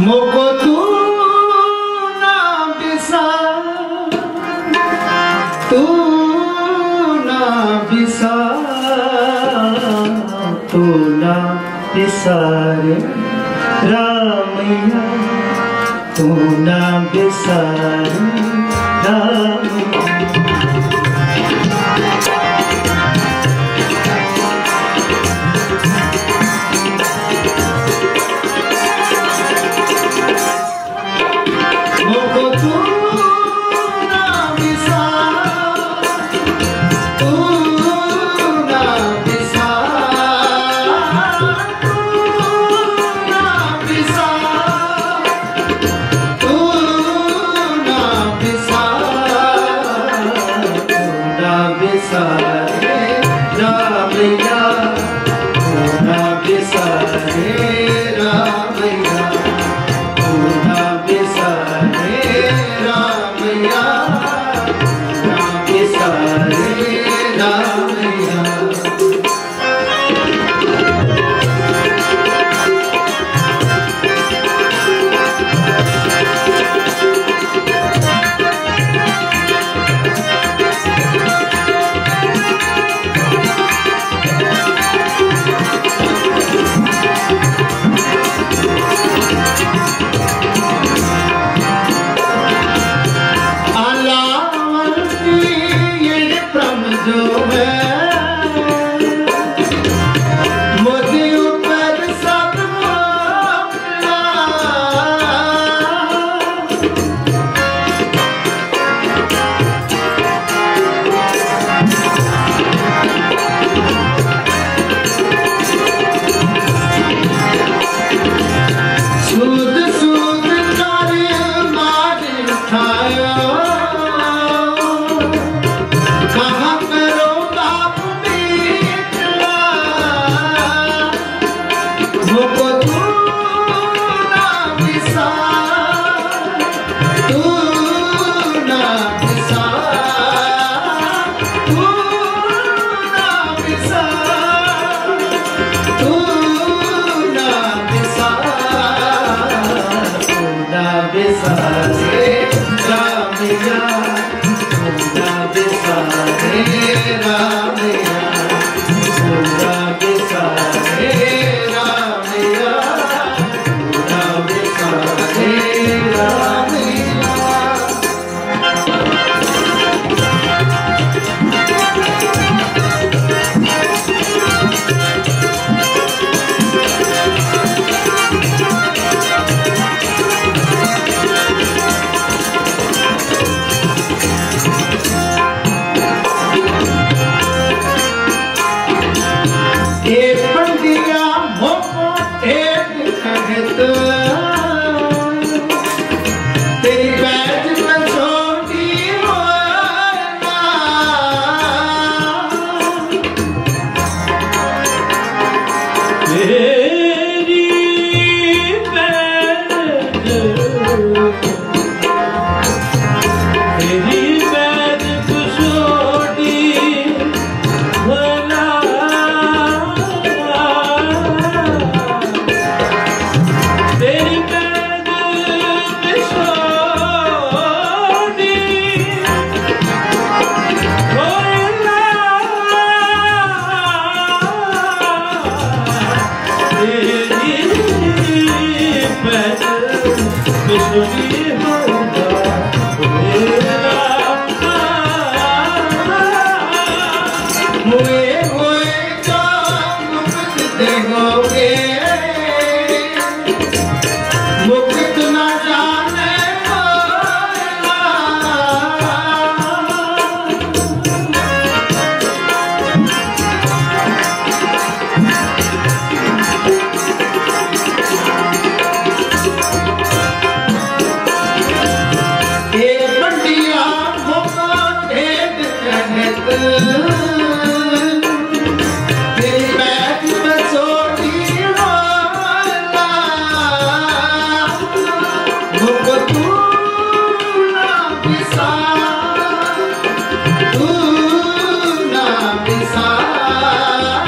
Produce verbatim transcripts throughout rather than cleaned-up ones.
मोको तू ना बिसार, तू ना बिसार, तू ना बिसार रामैया, तू ना बिसार रामैया।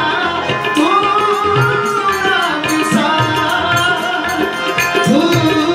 Ooh.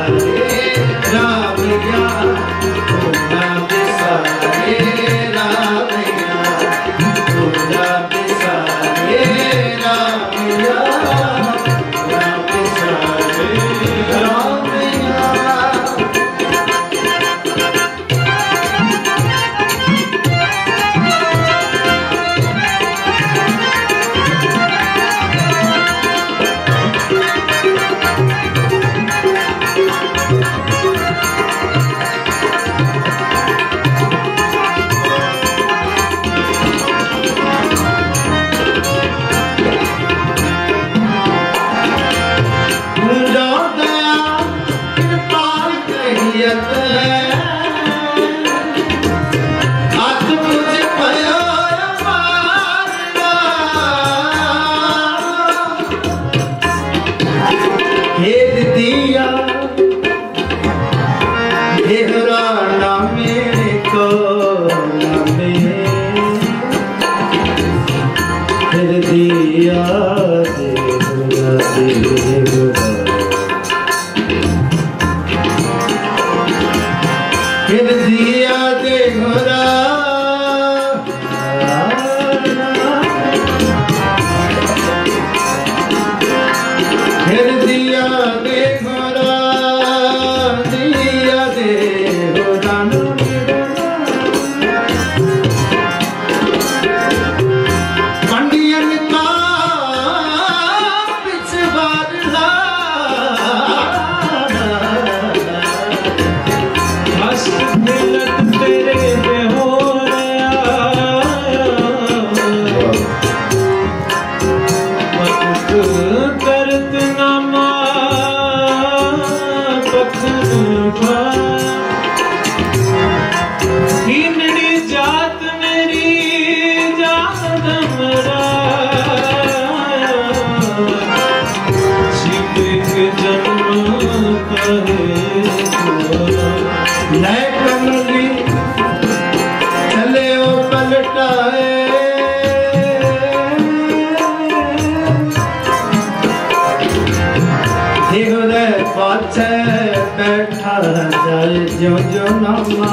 जो जो नामा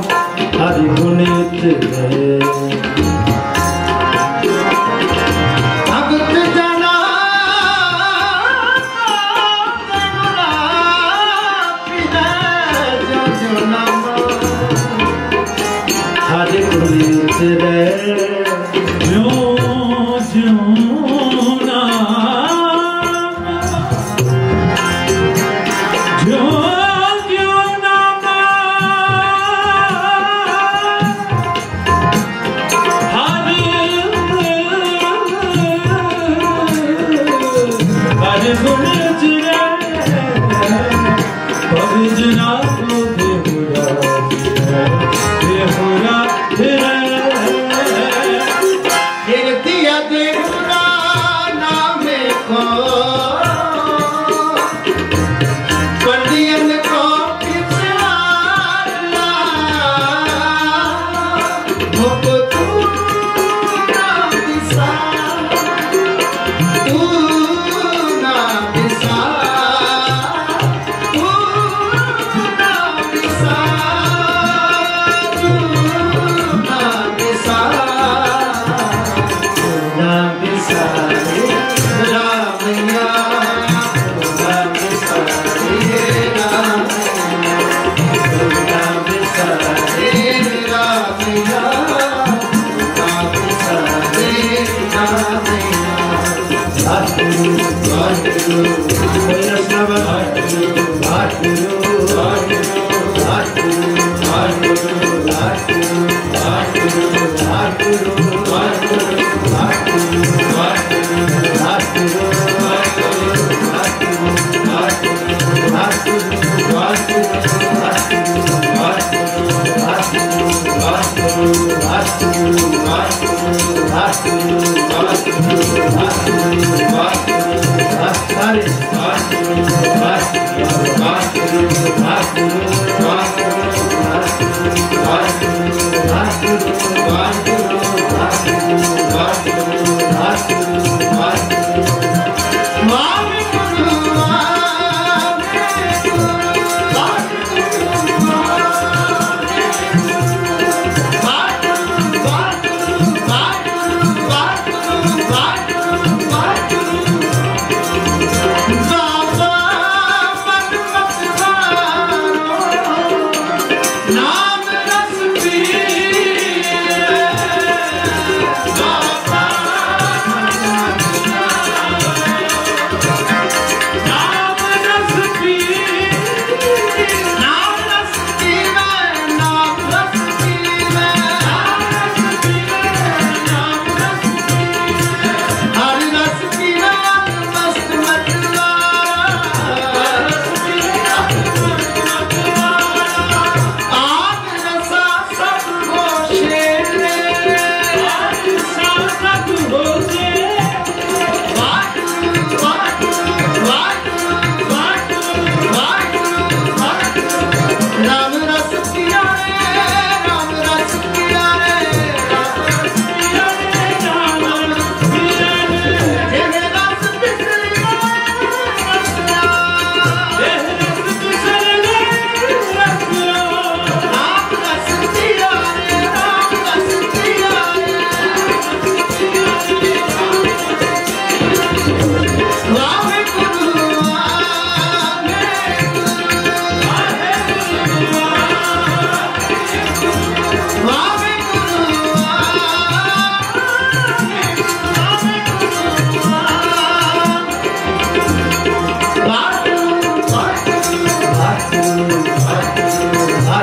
हरि गुणित है भगत जना जो जो नामा हरि गुणित है जो जो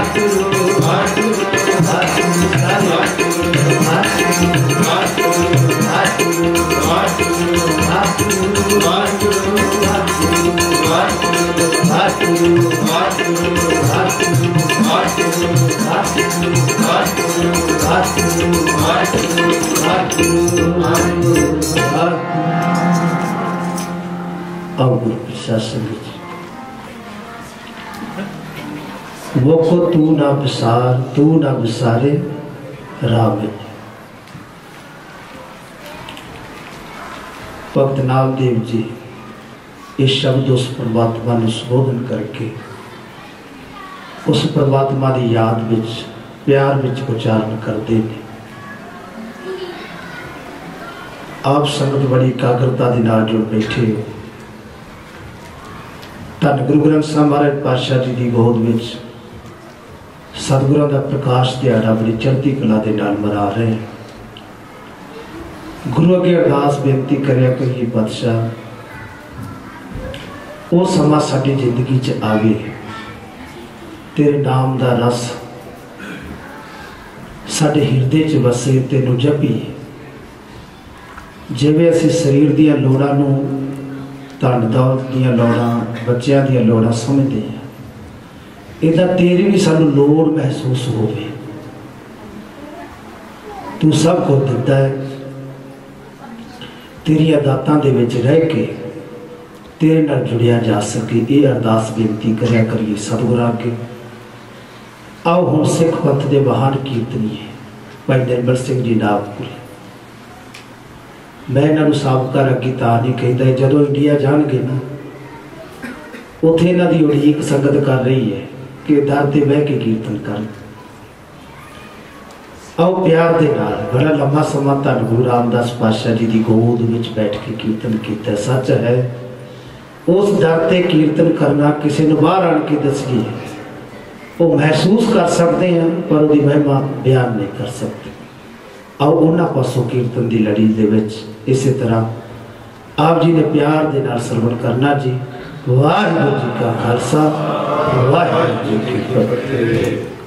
वो को तू ना बिसार तू ना बिसारे राम। भगत नामदेव जी इस शब्द उस परमात्मा ने संबोधन करके उस परमात्मा की याद विच प्यार विच उच्चारण करते हैं। आप संगत बड़ी एकाग्रता के नाल जुड़ बैठे हो। धन गुरु ग्रंथ साहिब महाराज पातशाह जी की गोद में सतगुरों का प्रकाश दिहाड़ा बड़ी चढ़ती कला के नाल मना रहे हैं। गुरु अगे अरदास बेनती करिया करिए पातशाह वो समा साडी जिंदगी च आवे, तेरे नाम का रस साडे हिरदे च वसे, तेनू जपीए। जिवें असीं शरीर दियां लोड़ां नूं धन दौलत दियां लोड़ां बच्चों दियां लोड़ां समझते हैं, इदा तेरी भी सानू लोड़ महसूस होवे। तू सब को दिता है, तेरी दातां दे विच रह के तेरे नाल जुड़िया जा सके। ये अरदास बेनती करिया करिए सतगुरां अगे। आओ हुण सिख पंथ दे महान कीर्तनीए भाई निर्मल सिंह जी नागपुरी। मैं इन्हों साबका रगी तार नहीं कहता, जदों इंडिया जाणगे ना उत्थे इन्हां दी उड़ीक संगत कर रही है कि दर ते बह के कीर्तन कर। आओ प्यार दे नाल बड़ा लंबा समा धन गुरु रामदास पातशाह जी की गोद विच बैठ के कीर्तन किया। सच है उस दर ते कीर्तन करना किसी ने बाहर आन के दसीए वो महसूस कर सकते हैं, पर उसकी महिमा बयान नहीं कर सकते। आओ उन्होंने पासों कीर्तन की लड़ी दे विच इस तरह आप जी ने प्यार दे नाल सरवण करना जी। वाहिगुरू जी का खालसा वाहिगुरू जी की फतेह।